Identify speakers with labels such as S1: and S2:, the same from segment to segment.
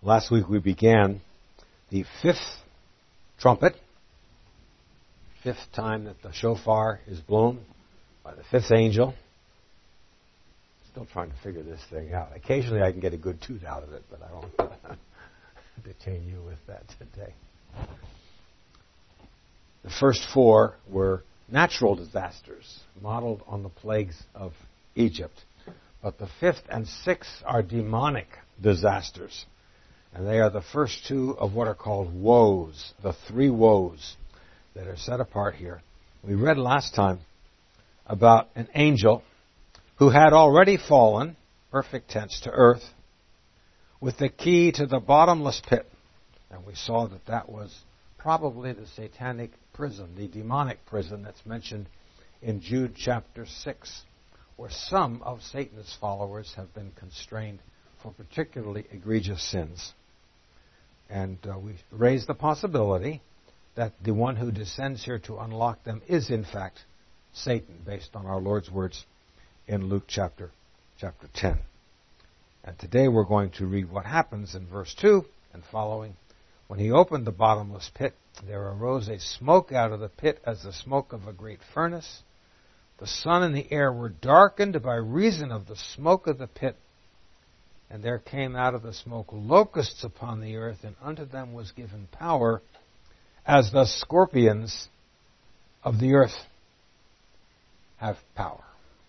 S1: Last week we began the fifth trumpet, fifth time that the shofar is blown by the fifth angel. Still trying to figure this thing out. Occasionally I can get a good toot out of it, but I won't detain you with that today. The first four were natural disasters, modeled on the plagues of Egypt. But the fifth and sixth are demonic disasters. And they are the first two of what are called woes, the three woes that are set apart here. We read last time about an angel who had already fallen, perfect tense, to earth, with the key to the bottomless pit. And we saw that that was probably the satanic prison, the demonic prison that's mentioned in Jude chapter 6, where some of Satan's followers have been constrained for particularly egregious sins. And we raised the possibility that the one who descends here to unlock them is, in fact, Satan, based on our Lord's words in Luke chapter 10. And today we're going to read what happens in verse 2 and following. When he opened the bottomless pit, there arose a smoke out of the pit as the smoke of a great furnace. The sun and the air were darkened by reason of the smoke of the pit. And there came out of the smoke locusts upon the earth, and unto them was given power as the scorpions of the earth have power.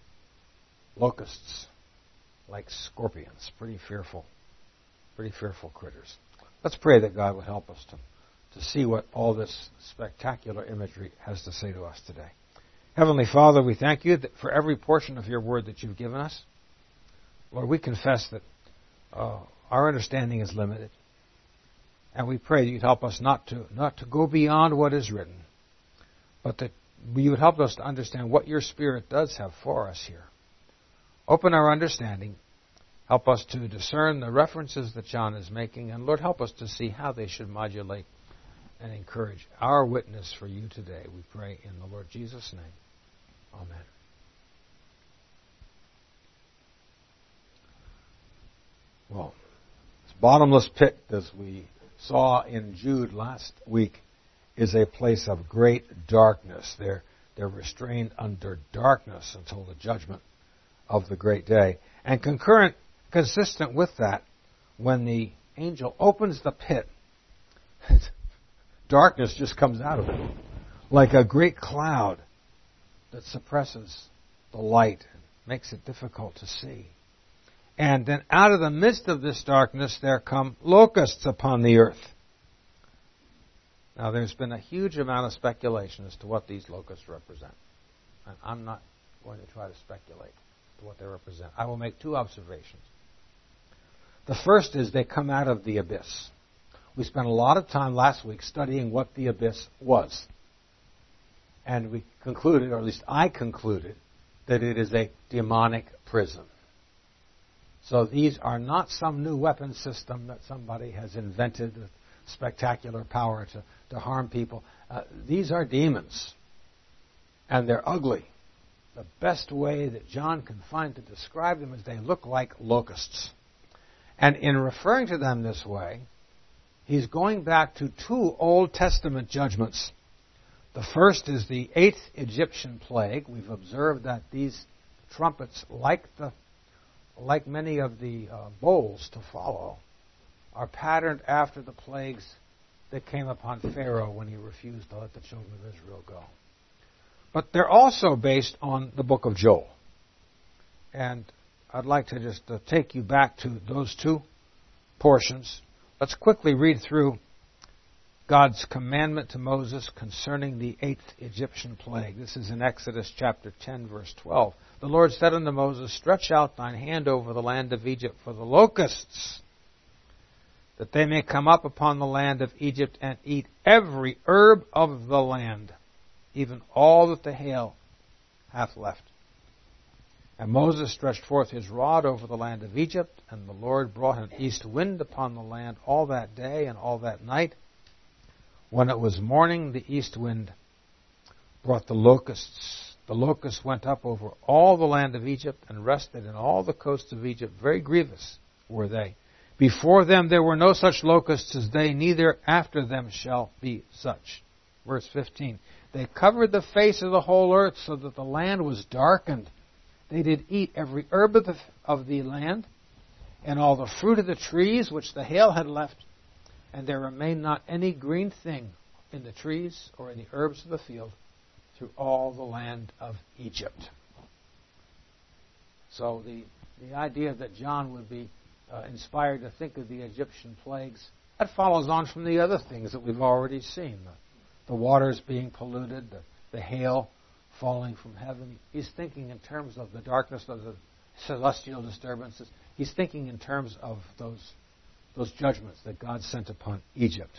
S1: Locusts, like scorpions, pretty fearful critters. Let's pray that God would help us to see what all this spectacular imagery has to say to us today. Heavenly Father, we thank you for every portion of your word that you've given us. Lord, we confess that our understanding is limited. And we pray that you'd help us not to go beyond what is written, but that you would help us to understand what your Spirit does have for us here. Open our understanding. Help us to discern the references that John is making. And Lord, help us to see how they should modulate and encourage our witness for you today. We pray in the Lord Jesus' name. Amen. Well, this bottomless pit, as we saw in Jude last week, is a place of great darkness. They're restrained under darkness until the judgment of the great day. And consistent with that, when the angel opens the pit, darkness just comes out of it, like a great cloud that suppresses the light and makes it difficult to see. And then out of the midst of this darkness there come locusts upon the earth. Now there's been a huge amount of speculation as to what these locusts represent. And I'm not going to try to speculate to what they represent. I will make two observations. The first is they come out of the abyss. We spent a lot of time last week studying what the abyss was. And we concluded, or at least I concluded, that it is a demonic prison. So these are not some new weapon system that somebody has invented with spectacular power to harm people. These are demons. And they're ugly. The best way that John can find to describe them is they look like locusts. And in referring to them this way, he's going back to two Old Testament judgments. The first is the 8th Egyptian plague. We've observed that these trumpets, like many of the bowls to follow, are patterned after the plagues that came upon Pharaoh when he refused to let the children of Israel go. But they're also based on the book of Joel. And I'd like to just take you back to those two portions. Let's quickly read through God's commandment to Moses concerning the 8th Egyptian plague. This is in Exodus chapter 10, verse 12. The Lord said unto Moses, stretch out thine hand over the land of Egypt for the locusts, that they may come up upon the land of Egypt and eat every herb of the land, even all that the hail hath left. And Moses stretched forth his rod over the land of Egypt, and the Lord brought an east wind upon the land all that day and all that night. When it was morning, the east wind brought the locusts. The locusts went up over all the land of Egypt and rested in all the coasts of Egypt. Very grievous were they. Before them there were no such locusts as they, neither after them shall be such. Verse 15. They covered the face of the whole earth so that the land was darkened. They did eat every herb of the land, and all the fruit of the trees which the hail had left, and there remained not any green thing in the trees or in the herbs of the field through all the land of Egypt. So the idea that John would be inspired to think of the Egyptian plagues, that follows on from the other things that we've already seen. The waters being polluted, the hail falling from heaven. He's thinking in terms of the darkness of the celestial disturbances. He's thinking in terms of those judgments that God sent upon Egypt.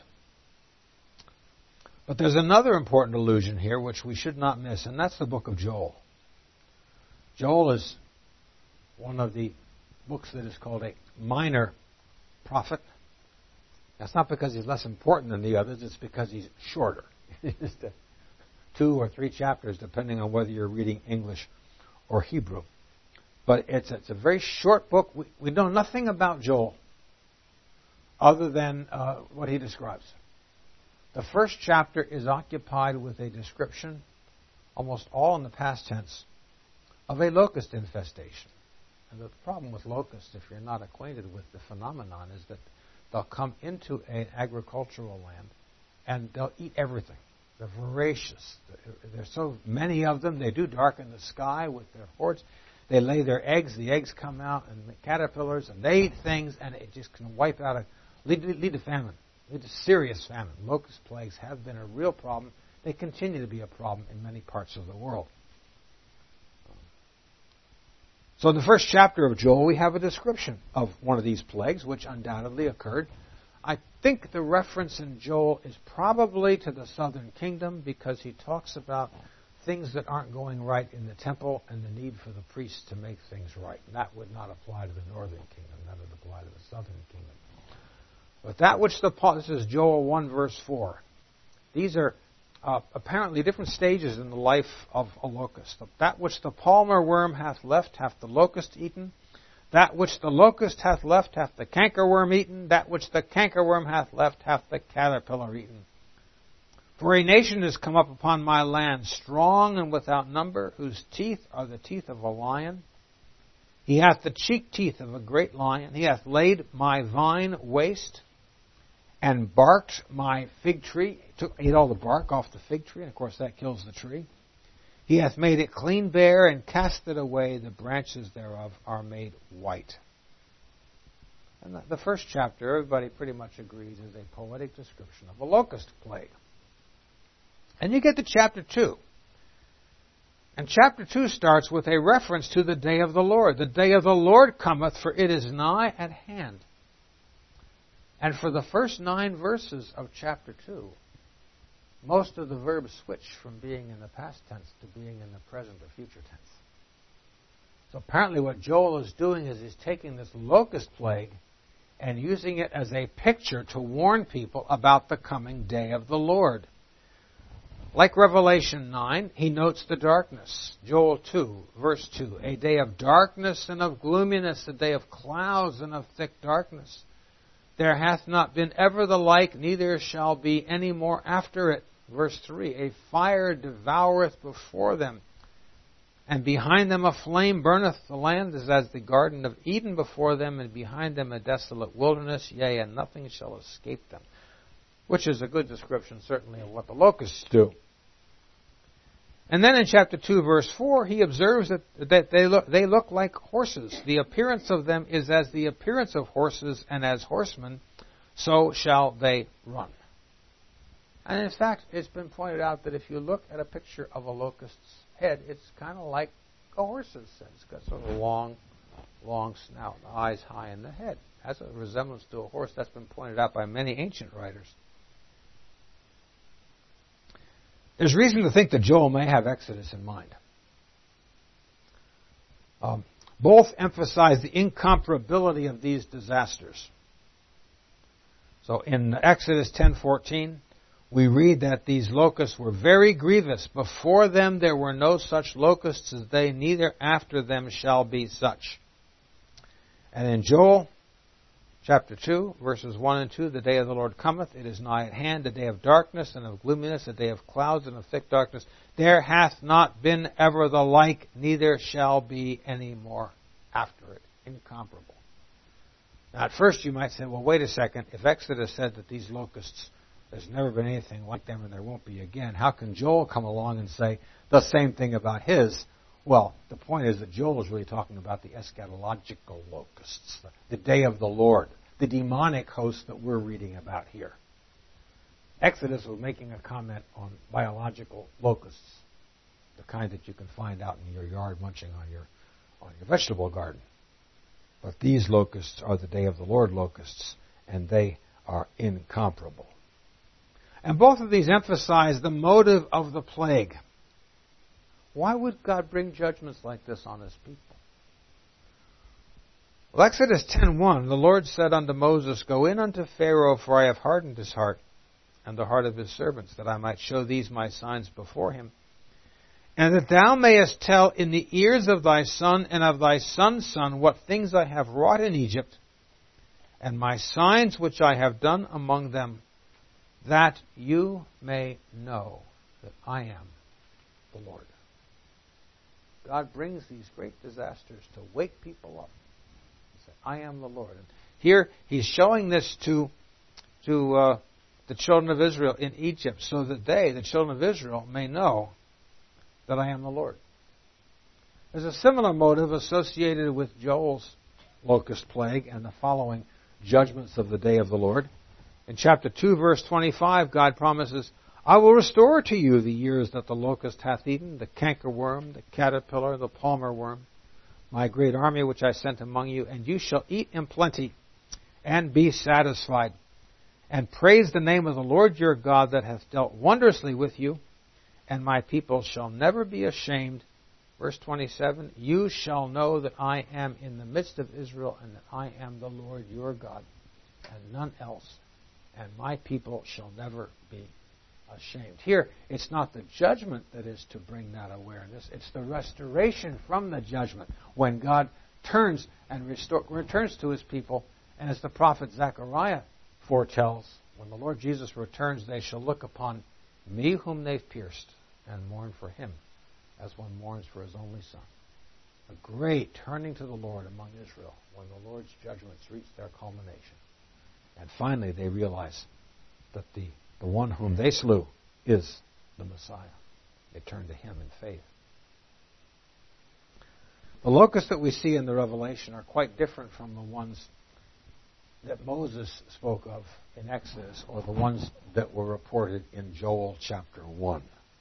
S1: But there's another important allusion here which we should not miss, and that's the book of Joel. Joel is one of the books that is called a minor prophet. That's not because he's less important than the others, it's because he's shorter. Just 2 or 3 chapters, depending on whether you're reading English or Hebrew. But it's a very short book. We know nothing about Joel other than what he describes. The first chapter is occupied with a description, almost all in the past tense, of a locust infestation. And the problem with locusts, if you're not acquainted with the phenomenon, is that they'll come into an agricultural land and they'll eat everything. They're voracious. There's so many of them. They do darken the sky with their hordes. They lay their eggs. The eggs come out and make caterpillars, and they eat things, and it just can wipe out lead to famine, lead to serious famine. Locust plagues have been a real problem. They continue to be a problem in many parts of the world. So in the first chapter of Joel, we have a description of one of these plagues, which undoubtedly occurred. I think the reference in Joel is probably to the southern kingdom, because he talks about things that aren't going right in the temple and the need for the priests to make things right. And that would not apply to the northern kingdom. That would apply to the southern kingdom. But that which this is Joel 1 verse 4. These are apparently different stages in the life of a locust. That which the palmer worm hath left hath the locust eaten. That which the locust hath left hath the cankerworm eaten. That which the cankerworm hath left hath the caterpillar eaten. For a nation is come up upon my land, strong and without number, whose teeth are the teeth of a lion. He hath the cheek teeth of a great lion. He hath laid my vine waste, and barked my fig tree. Ate all the bark off the fig tree, and of course that kills the tree. He hath made it clean bare, and cast it away. The branches thereof are made white. And the first chapter, everybody pretty much agrees, is a poetic description of a locust plague. And you get to chapter 2. And chapter 2 starts with a reference to the day of the Lord. The day of the Lord cometh, for it is nigh at hand. And for the first 9 verses of chapter 2, most of the verbs switch from being in the past tense to being in the present or future tense. So apparently what Joel is doing is he's taking this locust plague and using it as a picture to warn people about the coming day of the Lord. Like Revelation 9, he notes the darkness. Joel 2, verse 2, a day of darkness and of gloominess, a day of clouds and of thick darkness. There hath not been ever the like, neither shall be any more after it. Verse 3, a fire devoureth before them, and behind them a flame burneth. The land is as the Garden of Eden before them, and behind them a desolate wilderness, yea, and nothing shall escape them. Which is a good description, certainly, of what the locusts do. And then in chapter 2, verse 4, he observes that they look like horses. The appearance of them is as the appearance of horses, and as horsemen, so shall they run. And in fact, it's been pointed out that if you look at a picture of a locust's head, it's kind of like a horse's head. It's got sort of a long snout, the eyes high in the head. It has a resemblance to a horse. That's been pointed out by many ancient writers. There's reason to think that Joel may have Exodus in mind. Both emphasize the incomparability of these disasters. So in Exodus 10:14, we read that these locusts were very grievous. Before them there were no such locusts as they, neither after them shall be such. And in Joel Chapter 2, verses 1 and 2, the day of the Lord cometh, it is nigh at hand, a day of darkness and of gloominess, a day of clouds and of thick darkness. There hath not been ever the like, neither shall be any more after it. Incomparable. Now at first you might say, well, wait a second, if Exodus said that these locusts, there's never been anything like them and there won't be again, how can Joel come along and say the same thing about his? Well, the point is that Joel is really talking about the eschatological locusts, the day of the Lord, the demonic host that we're reading about here. Exodus was making a comment on biological locusts, the kind that you can find out in your yard munching on your vegetable garden. But these locusts are the day of the Lord locusts, and they are incomparable. And both of these emphasize the motive of the plague. Why would God bring judgments like this on His people? Well, Exodus 10:1, the Lord said unto Moses, Go in unto Pharaoh, for I have hardened his heart, and the heart of his servants, that I might show these my signs before him, and that thou mayest tell in the ears of thy son and of thy son's son what things I have wrought in Egypt, and my signs which I have done among them, that you may know that I am the Lord. God brings these great disasters to wake people up. Say, I am the Lord. And here He's showing this to the children of Israel in Egypt, so that they, the children of Israel, may know that I am the Lord. There's a similar motive associated with Joel's locust plague and the following judgments of the day of the Lord. In chapter 2, verse 25, God promises, I will restore to you the years that the locust hath eaten, the cankerworm, the caterpillar, the palmer worm, my great army which I sent among you, and you shall eat in plenty and be satisfied, and praise the name of the Lord your God that hath dealt wondrously with you, and my people shall never be ashamed. Verse 27, you shall know that I am in the midst of Israel, and that I am the Lord your God, and none else, and my people shall never be ashamed. Here, it's not the judgment that is to bring that awareness. It's the restoration from the judgment when God turns and returns to His people. And as the prophet Zechariah foretells, when the Lord Jesus returns, they shall look upon me whom they've pierced and mourn for Him as one mourns for his only son. A great turning to the Lord among Israel when the Lord's judgments reach their culmination. And finally they realize that the one whom they slew is the Messiah. They turn to Him in faith. The locusts that we see in the Revelation are quite different from the ones that Moses spoke of in Exodus, or the ones that were reported in Joel chapter 1.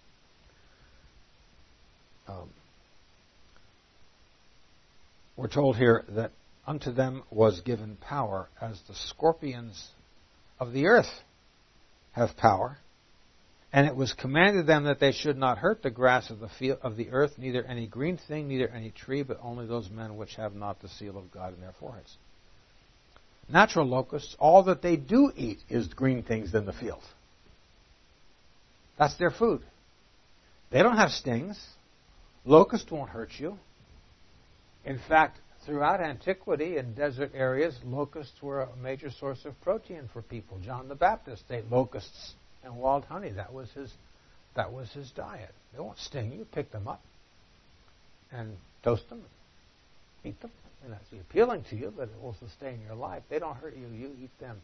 S1: We're told here that unto them was given power, as the scorpions of the earth have power, and it was commanded them that they should not hurt the grass of the field of the earth, neither any green thing, neither any tree, but only those men which have not the seal of God in their foreheads. Natural locusts, all that they do eat is green things in the field. That's their food. They don't have stings. Locusts won't hurt you. In fact, throughout antiquity in desert areas, locusts were a major source of protein for people. John the Baptist ate locusts and wild honey. That was his diet. They won't sting you. Pick them up and toast them, eat them. They're not appealing to you, but it will sustain your life. They don't hurt you. You eat them.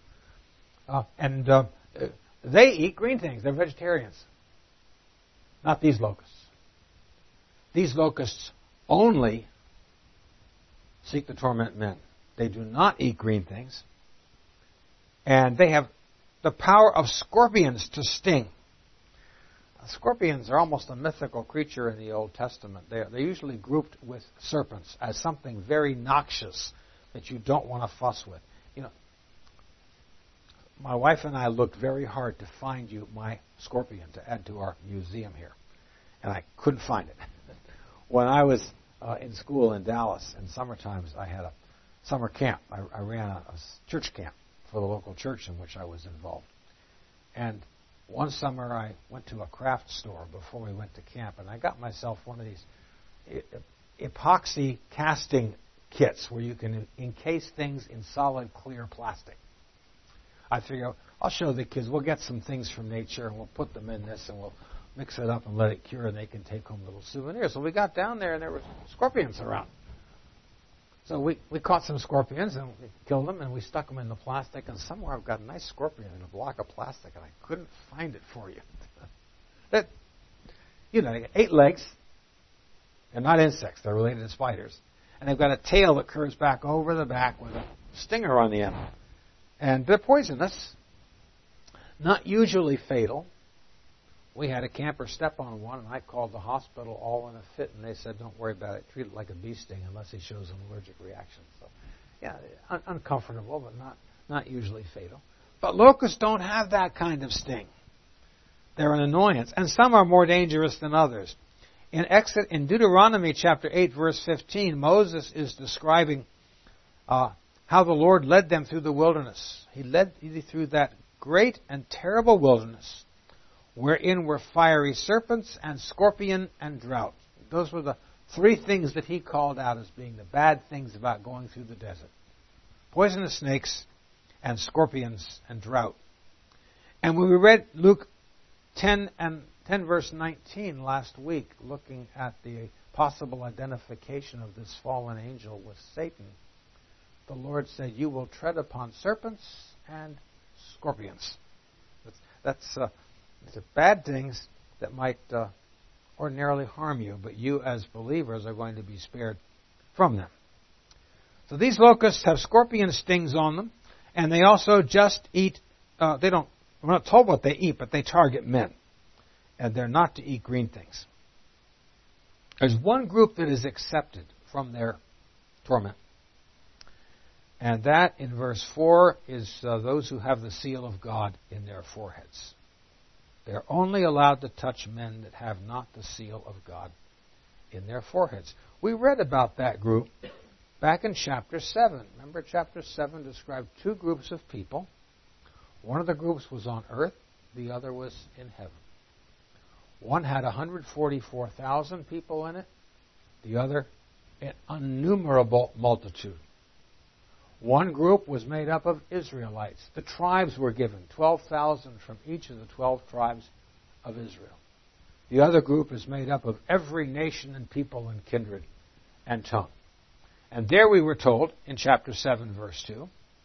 S1: They eat green things. They're vegetarians. Not these locusts. These locusts only seek to torment men. They do not eat green things. And they have the power of scorpions to sting. Scorpions are almost a mythical creature in the Old Testament. They're usually grouped with serpents as something very noxious that you don't want to fuss with. You know, my wife and I looked very hard to find you my scorpion to add to our museum here. And I couldn't find it. When I was in school in Dallas in summer times, I had a summer camp. I ran a church camp for the local church in which I was involved. And one summer I went to a craft store before we went to camp, and I got myself one of these epoxy casting kits where you can encase things in solid, clear plastic. I figure I'll show the kids. We'll get some things from nature and we'll put them in this and we'll mix it up and let it cure and they can take home little souvenirs. So we got down there and there were scorpions around. So we caught some scorpions and we killed them and we stuck them in the plastic. And somewhere I've got a nice scorpion in a block of plastic and I couldn't find it for you. That, 8 legs. They're not insects. They're related to spiders. And they've got a tail that curves back over the back with a stinger on the end. And they're poisonous. Not usually fatal. We had a camper step on one, and I called the hospital all in a fit, and they said, don't worry about it. Treat it like a bee sting unless he shows an allergic reaction. So, yeah, uncomfortable, but not usually fatal. But locusts don't have that kind of sting. They're an annoyance. And some are more dangerous than others. In Deuteronomy chapter 8, verse 15, Moses is describing how the Lord led them through the wilderness. He led you through that great and terrible wilderness, wherein were fiery serpents and scorpion and drought. Those were the 3 things that he called out as being the bad things about going through the desert. Poisonous snakes and scorpions and drought. And when we read Luke 10 verse 19 last week, looking at the possible identification of this fallen angel with Satan, the Lord said, you will tread upon serpents and scorpions. That's bad things that might ordinarily harm you, but you as believers are going to be spared from them. So these locusts have scorpion stings on them, and they also just eat, we're not told what they eat, but they target men. And they're not to eat green things. There's one group that is accepted from their torment. And that, in verse 4, is those who have the seal of God in their foreheads. They're only allowed to touch men that have not the seal of God in their foreheads. We read about that group back in chapter 7. Remember, chapter 7 described 2 groups of people. One of the groups was on earth. The other was in heaven. One had 144,000 people in it. The other, an innumerable multitude. One group was made up of Israelites. The tribes were given, 12,000 from each of the 12 tribes of Israel. The other group is made up of every nation and people and kindred and tongue. And there we were told, in chapter 7, verse 2,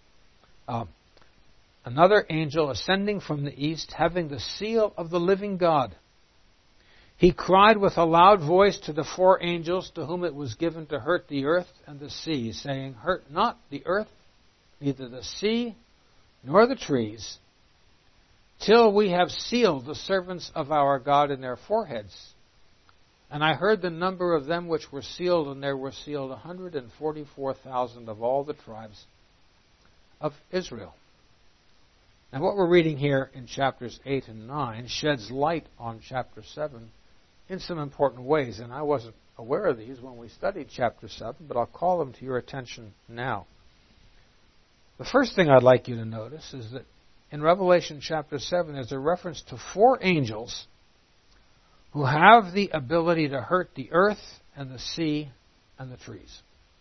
S1: another angel ascending from the east, having the seal of the living God. He cried with a loud voice to the 4 angels to whom it was given to hurt the earth and the sea, saying, hurt not the earth, neither the sea, nor the trees, till we have sealed the servants of our God in their foreheads. And I heard the number of them which were sealed, and there were sealed 144,000 of all the tribes of Israel. And what we're reading here in chapters 8 and 9 sheds light on chapter 7 in some important ways. And I wasn't aware of these when we studied chapter 7, but I'll call them to your attention now. The first thing I'd like you to notice is that in Revelation chapter 7, there's a reference to 4 angels who have the ability to hurt the earth and the sea and the trees.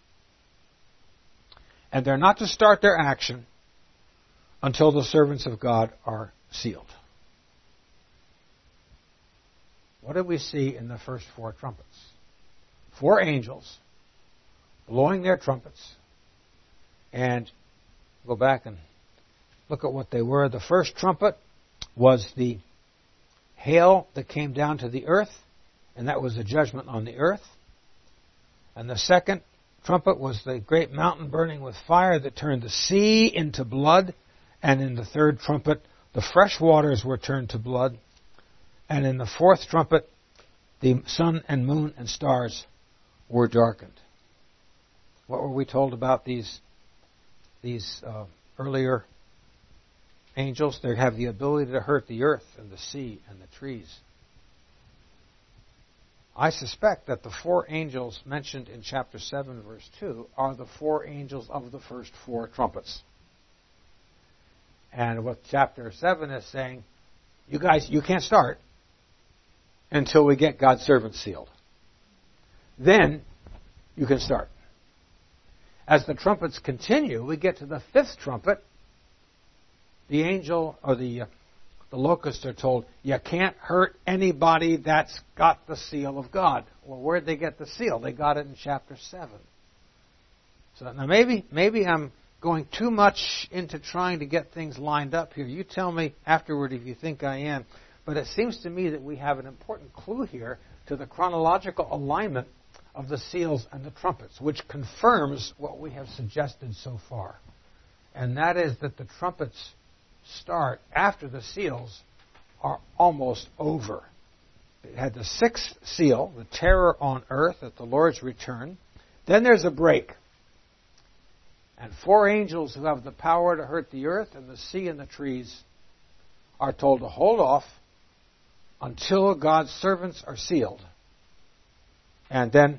S1: And they're not to start their action until the servants of God are sealed. What did we see in the first 4 trumpets? 4 angels blowing their trumpets. And go back and look at what they were. The first trumpet was the hail that came down to the earth, and that was a judgment on the earth. And the second trumpet was the great mountain burning with fire that turned the sea into blood. And in the third trumpet, the fresh waters were turned to blood. And in the fourth trumpet, the sun and moon and stars were darkened. What were we told about these earlier angels? They have the ability to hurt the earth and the sea and the trees. I suspect that the 4 angels mentioned in chapter 7, verse 2, are the 4 angels of the first 4 trumpets. And what chapter 7 is saying, you guys, you can't start until we get God's servants sealed. Then you can start. as the trumpets continue, we get to the fifth trumpet. The angel or the locusts are told, you can't hurt anybody that's got the seal of God. Well, where'd they get the seal? They got it in chapter 7. So now maybe I'm going too much into trying to get things lined up here. You tell me afterward if you think I am. But it seems to me that we have an important clue here to the chronological alignment of the seals and the trumpets, which confirms what we have suggested so far. And that is that the trumpets start after the seals are almost over. It had the sixth seal, the terror on earth at the Lord's return. Then there's a break. And 4 angels who have the power to hurt the earth and the sea and the trees are told to hold off until God's servants are sealed. And then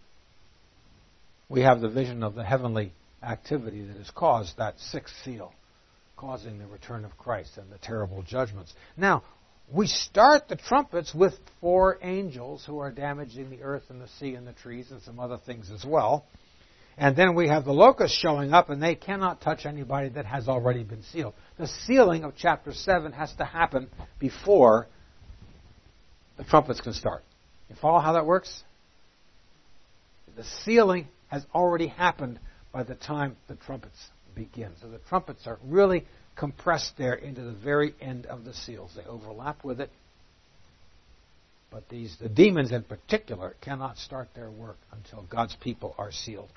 S1: we have the vision of the heavenly activity that has caused that sixth seal, causing the return of Christ and the terrible judgments. Now, we start the trumpets with 4 angels who are damaging the earth and the sea and the trees and some other things as well. And then we have the locusts showing up, and they cannot touch anybody that has already been sealed. The sealing of chapter 7 has to happen before the trumpets can start. You follow how that works? The sealing has already happened by the time the trumpets begin. So the trumpets are really compressed there into the very end of the seals. They overlap with it. But the demons in particular cannot start their work until God's people are sealed.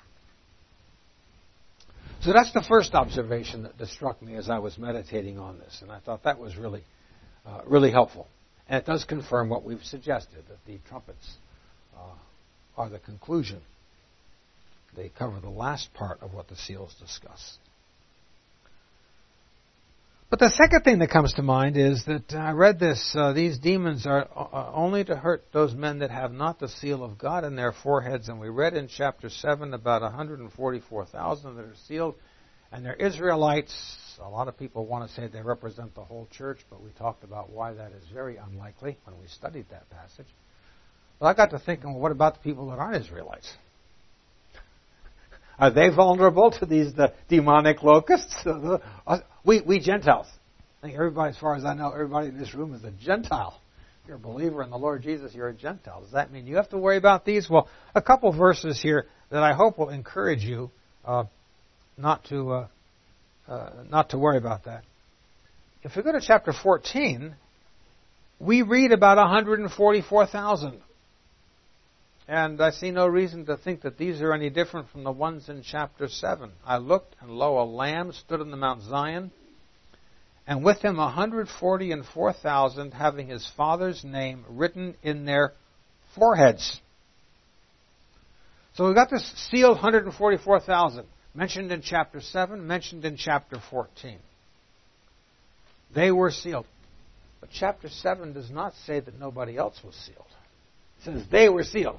S1: So that's the first observation that struck me as I was meditating on this. And I thought that was really, really helpful. And it does confirm what we've suggested, that the trumpets are the conclusion. They cover the last part of what the seals discuss. But the second thing that comes to mind is that I read this, these demons are only to hurt those men that have not the seal of God in their foreheads. And we read in chapter 7 about 144,000 that are sealed. And they're Israelites. A lot of people want to say they represent the whole church, but we talked about why that is very unlikely when we studied that passage. Well, I got to thinking, well, what about the people that aren't Israelites? Are they vulnerable to these demonic locusts? We Gentiles. I think everybody, as far as I know, everybody in this room is a Gentile. If you're a believer in the Lord Jesus, you're a Gentile. Does that mean you have to worry about these? Well, a couple verses here that I hope will encourage you not to worry about that. If we go to chapter 14, we read about 144,000. And I see no reason to think that these are any different from the ones in chapter 7. I looked, and lo, a lamb stood on the Mount Zion, and with him 144,000, having his father's name written in their foreheads. So we've got this sealed 144,000, mentioned in chapter 7, mentioned in chapter 14. They were sealed. But chapter 7 does not say that nobody else was sealed. It says they were sealed.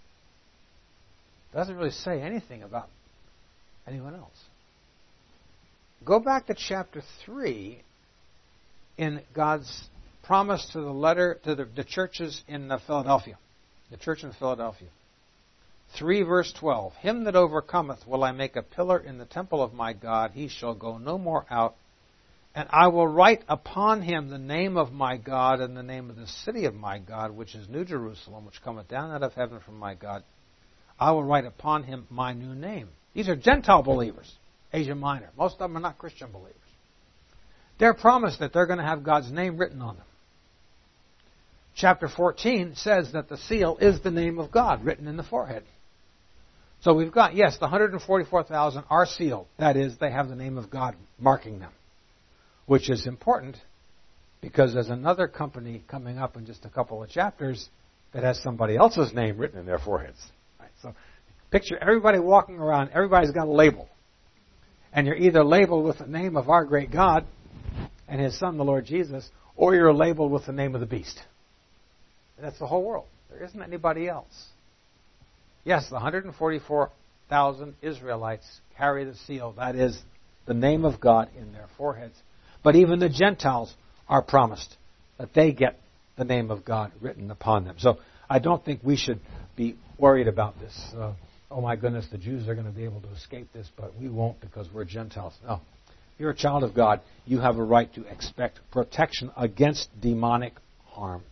S1: It doesn't really say anything about anyone else. Go back to chapter 3 in God's promise to the letter to the churches in Philadelphia. The church in Philadelphia. 3 verse 12. Him that overcometh will I make a pillar in the temple of my God. He shall go no more out. And I will write upon him the name of my God and the name of the city of my God, which is New Jerusalem, which cometh down out of heaven from my God. I will write upon him my new name. These are Gentile believers, Asia Minor. Most of them are not Christian believers. They're promised that they're going to have God's name written on them. Chapter 14 says that the seal is the name of God written in the forehead. So we've got, yes, the 144,000 are sealed. That is, they have the name of God marking them. Which is important because there's another company coming up in just a couple of chapters that has somebody else's name written in their foreheads. Right? So picture everybody walking around, everybody's got a label. And you're either labeled with the name of our great God and his son, the Lord Jesus, or you're labeled with the name of the beast. And that's the whole world. There isn't anybody else. Yes, the 144,000 Israelites carry the seal. That is the name of God in their foreheads. But even the Gentiles are promised that they get the name of God written upon them. So I don't think we should be worried about this. oh my goodness, the Jews are going to be able to escape this, but we won't because we're Gentiles. No. If you're a child of God, you have a right to expect protection against demonic harm.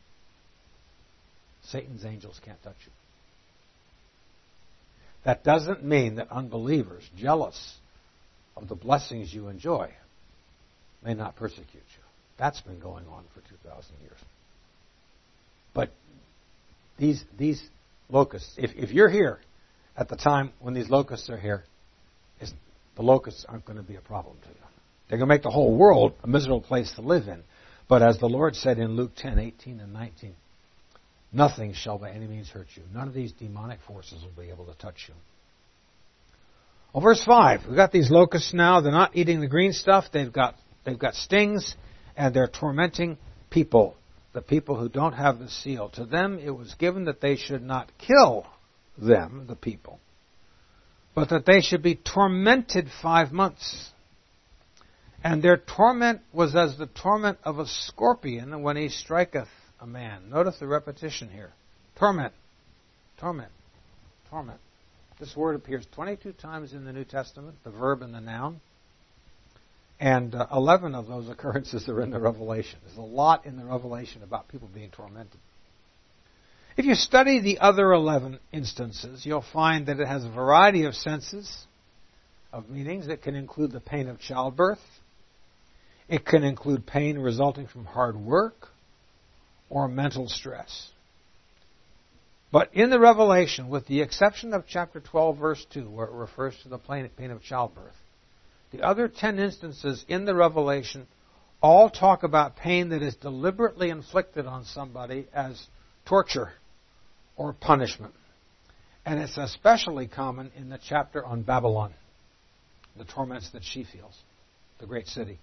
S1: Satan's angels can't touch you. That doesn't mean that unbelievers, jealous of the blessings you enjoy, may not persecute you. That's been going on for 2,000 years. But these locusts, if you're here at the time when these locusts are here, the locusts aren't going to be a problem to you. They're going to make the whole world a miserable place to live in. But as the Lord said in Luke 10:18 and 19, nothing shall by any means hurt you. None of these demonic forces will be able to touch you. Well, verse 5, we've got these locusts now. They're not eating the green stuff. They've got stings, and they're tormenting people, the people who don't have the seal. To them it was given that they should not kill them, the people, but that they should be tormented 5 months. And their torment was as the torment of a scorpion when he striketh a man. Notice the repetition here. Torment, torment, torment. This word appears 22 times in the New Testament, the verb and the noun. And 11 of those occurrences are in the Revelation. There's a lot in the Revelation about people being tormented. If you study the other 11 instances, you'll find that it has a variety of senses, of meanings. It can include the pain of childbirth. It can include pain resulting from hard work or mental stress. But in the Revelation, with the exception of chapter 12, verse 2, where it refers to the pain of childbirth, the other 10 instances in the Revelation all talk about pain that is deliberately inflicted on somebody as torture or punishment. And it's especially common in the chapter on Babylon, the torments that she feels, the great city.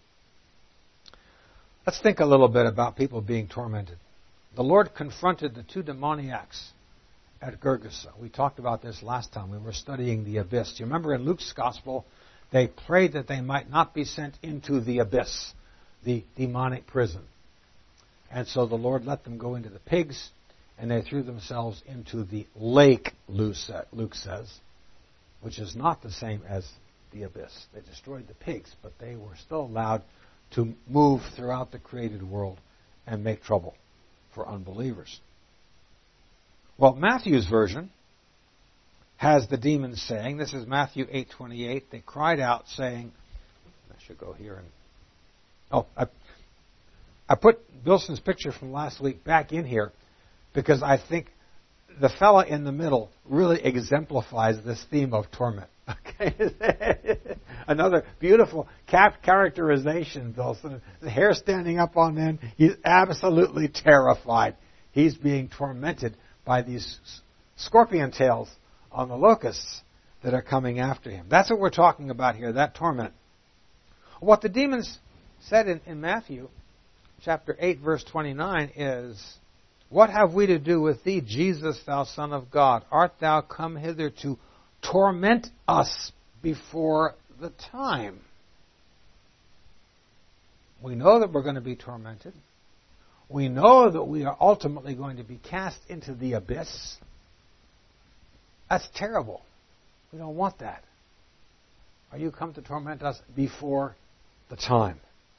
S1: Let's think a little bit about people being tormented. The Lord confronted the 2 demoniacs at Gergesa. We talked about this last time. We were studying the abyss. Do you remember in Luke's Gospel, they prayed that they might not be sent into the abyss, the demonic prison. And so the Lord let them go into the pigs, and they threw themselves into the lake, Luke says, which is not the same as the abyss. They destroyed the pigs, but they were still allowed to move throughout the created world and make trouble for unbelievers. Well, Matthew's version has the demons saying, this is Matthew 8:28, they cried out saying, I should go here and, I put Bilson's picture from last week back in here because I think the fella in the middle really exemplifies this theme of torment. Okay, another beautiful characterization, Bilson. The hair standing up on end. He's absolutely terrified. He's being tormented by these scorpion tails on the locusts that are coming after him. That's what we're talking about here, that torment. What the demons said in Matthew chapter 8, verse 29 is, what have we to do with thee, Jesus, thou Son of God? Art thou come hither to torment us before the time? We know that we're going to be tormented. We know that we are ultimately going to be cast into the abyss. That's terrible. We don't want that. Are you come to torment us before the time?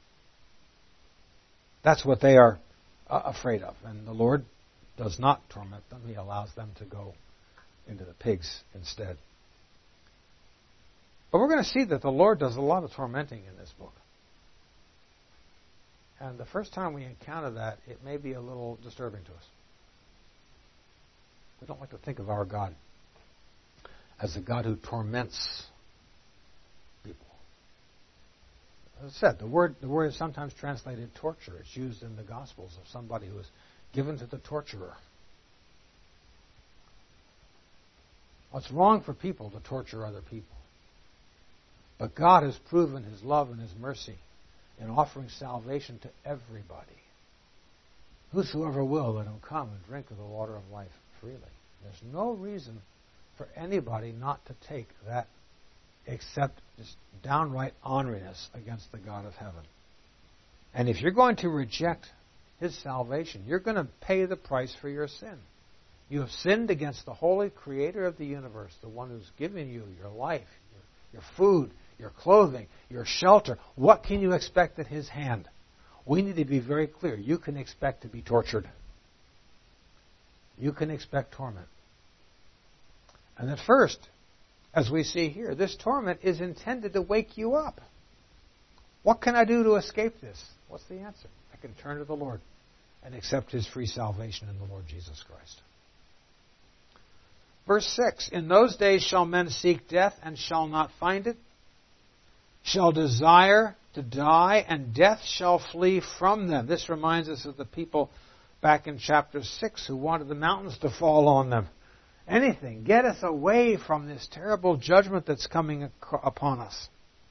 S1: That's what they are afraid of. And the Lord does not torment them. He allows them to go into the pigs instead. But we're going to see that the Lord does a lot of tormenting in this book. And the first time we encounter that, it may be a little disturbing to us. We don't like to think of our God as a God who torments people. As I said, the word is sometimes translated torture. It's used in the Gospels of somebody who is given to the torturer. Well, it's wrong for people to torture other people. But God has proven His love and His mercy in offering salvation to everybody. Whosoever will, let him come and drink of the water of life freely. There's no reason for anybody not to take that except just downright orneriness against the God of heaven. And if you're going to reject His salvation, you're going to pay the price for your sin. You have sinned against the holy Creator of the universe, the one who's given you your life, your food, your clothing, your shelter. What can you expect at His hand? We need to be very clear. You can expect to be tortured. You can expect torment. And at first, as we see here, this torment is intended to wake you up. What can I do to escape this? What's the answer? I can turn to the Lord and accept His free salvation in the Lord Jesus Christ. Verse 6, in those days shall men seek death and shall not find it, shall desire to die, and death shall flee from them. This reminds us of the people back in chapter 6 who wanted the mountains to fall on them. Anything, get us away from this terrible judgment that's coming upon us.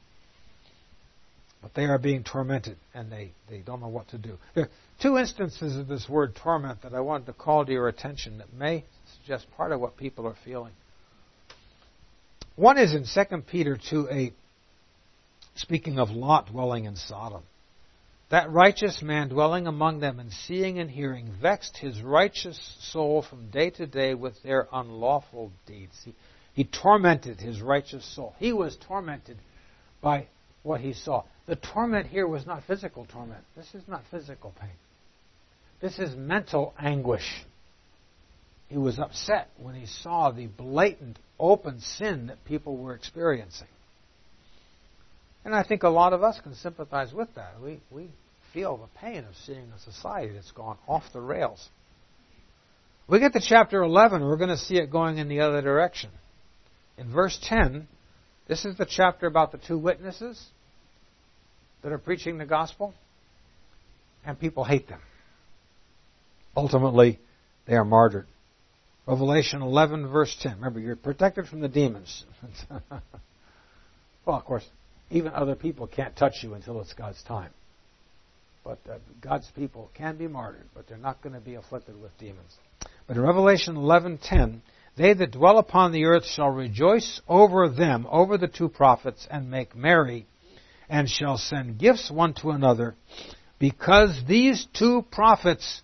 S1: But they are being tormented, and they don't know what to do. There are two instances of this word torment that I wanted to call to your attention that may suggest part of what people are feeling. One is in 2 Peter 2:8, speaking of Lot dwelling in Sodom. That righteous man dwelling among them and seeing and hearing vexed his righteous soul from day to day with their unlawful deeds. He tormented his righteous soul. He was tormented by what he saw. The torment here was not physical torment. This is not physical pain. This is mental anguish. He was upset when he saw the blatant, open sin that people were experiencing. And I think a lot of us can sympathize with that. We feel the pain of seeing a society that's gone off the rails. We get to chapter 11, we're going to see it going in the other direction. In verse 10, this is the chapter about the two witnesses that are preaching the gospel, and people hate them. Ultimately, they are martyred. Revelation 11, verse 10. Remember, you're protected from the demons. Well, of course, even other people can't touch you until it's God's time. But God's people can be martyred, but they're not going to be afflicted with demons. But in Revelation 11:10, they that dwell upon the earth shall rejoice over them, over the two prophets, and make merry, and shall send gifts one to another, because these two prophets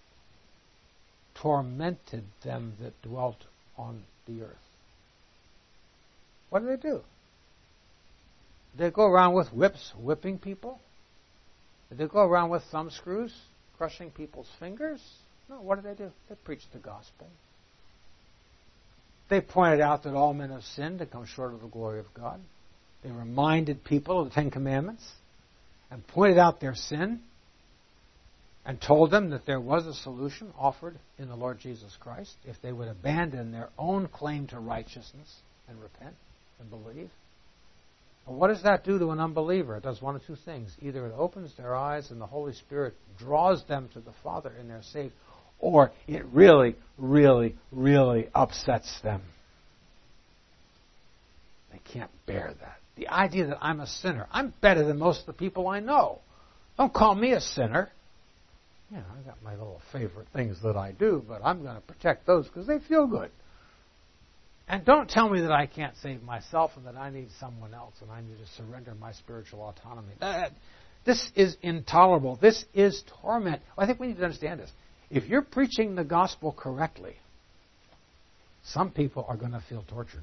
S1: tormented them that dwelt on the earth. What do? They go around with whips, whipping people? Did they go around with thumb screws, crushing people's fingers? No, what did? They preached the gospel. They pointed out that all men have sinned and come short of the glory of God. They reminded people of the Ten Commandments and pointed out their sin and told them that there was a solution offered in the Lord Jesus Christ if they would abandon their own claim to righteousness and repent and believe. Well, what does that do to an unbeliever? It does one of two things. Either it opens their eyes and the Holy Spirit draws them to the Father and they're saved, or it really, really, really upsets them. They can't bear that. The idea that I'm a sinner. I'm better than most of the people I know. Don't call me a sinner. Yeah, I got my little favorite things that I do, but I'm going to protect those because they feel good. And don't tell me that I can't save myself and that I need someone else and I need to surrender my spiritual autonomy. This is intolerable. This is torment. I think we need to understand this. If you're preaching the gospel correctly, some people are going to feel tortured.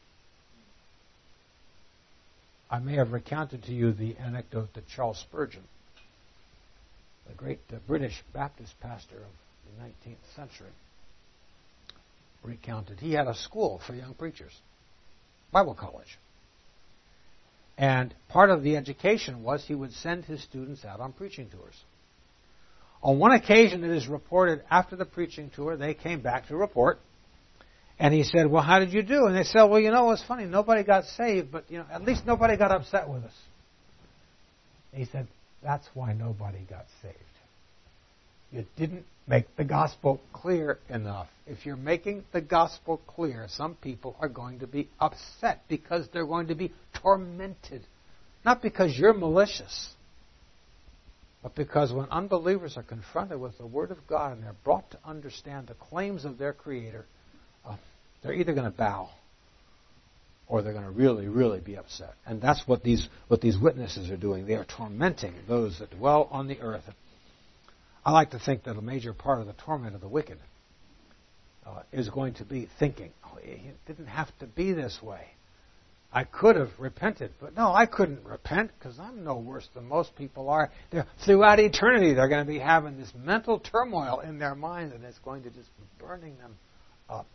S1: I may have recounted to you the anecdote that Charles Spurgeon, the great British Baptist pastor of the 19th century, recounted. He had a school for young preachers, Bible college. And part of the education was he would send his students out on preaching tours. On one occasion, it is reported after the preaching tour, they came back to report. And he said, well, how did you do? And they said, well, it was funny. Nobody got saved, but, at least nobody got upset with us. And he said, that's why nobody got saved. You didn't make the gospel clear enough. If you're making the gospel clear, some people are going to be upset because they're going to be tormented. Not because you're malicious, but because when unbelievers are confronted with the Word of God and they're brought to understand the claims of their Creator, they're either going to bow or they're going to really, really be upset. And that's what these witnesses are doing. They are tormenting those that dwell on the earth. I like to think that a major part of the torment of the wicked is going to be thinking, oh, it didn't have to be this way. I could have repented, but no, I couldn't repent because I'm no worse than most people are. Throughout eternity, they're going to be having this mental turmoil in their minds, and it's going to just be burning them up.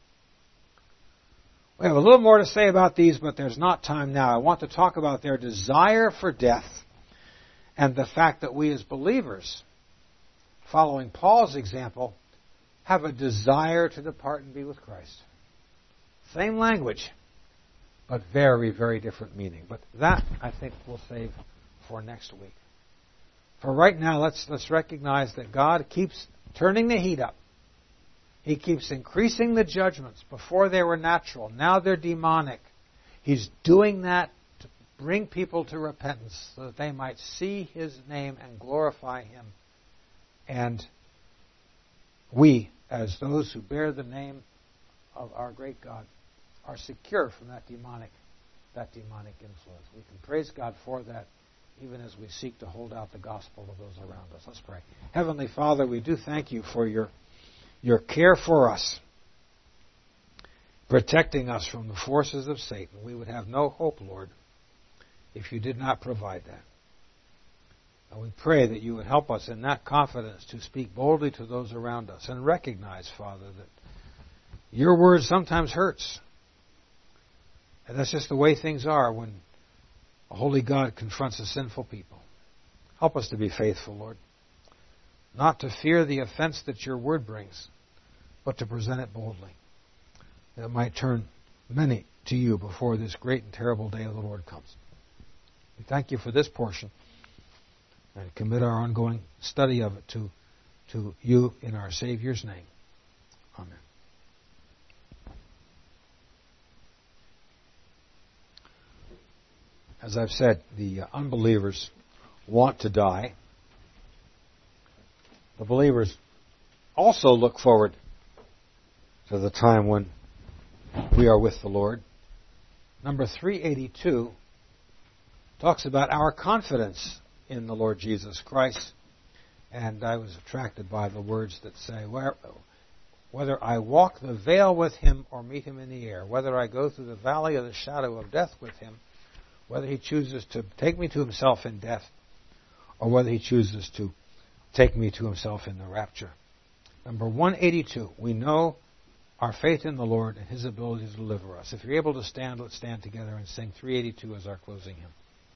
S1: We have a little more to say about these, but there's not time now. I want to talk about their desire for death and the fact that we as believers, following Paul's example, have a desire to depart and be with Christ. Same language, but very, very different meaning. But that, I think, we'll save for next week. For right now, let's recognize that God keeps turning the heat up. He keeps increasing the judgments. Before they were natural, now they're demonic. He's doing that to bring people to repentance so that they might see His name and glorify Him. And we, as those who bear the name of our great God, are secure from that demonic influence. We can praise God for that, even as we seek to hold out the gospel to those around us. Let's pray. Heavenly Father, we do thank You for Your care for us, protecting us from the forces of Satan. We would have no hope, Lord, if You did not provide that. And we pray that You would help us in that confidence to speak boldly to those around us and recognize, Father, that Your word sometimes hurts. And that's just the way things are when a holy God confronts a sinful people. Help us to be faithful, Lord. Not to fear the offense that Your word brings, but to present it boldly, that it might turn many to You before this great and terrible day of the Lord comes. We thank You for this portion and commit our ongoing study of it to You in our Savior's name. Amen. As I've said, the unbelievers want to die. The believers also look forward to the time when we are with the Lord. Number 382 talks about our confidence in the Lord Jesus Christ. And I was attracted by the words that say, whether I walk the vale with Him or meet Him in the air, whether I go through the valley of the shadow of death with Him, whether He chooses to take me to Himself in death, or whether He chooses to take me to Himself in the rapture. Number 182, we know our faith in the Lord and His ability to deliver us. If you're able to stand, let's stand together and sing 382 as our closing hymn.